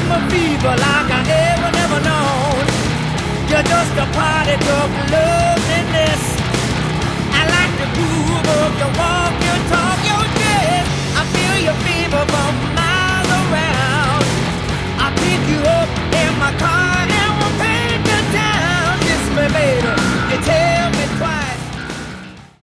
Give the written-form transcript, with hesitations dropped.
summer fever like I ever never known. You're just a party drug loveliness.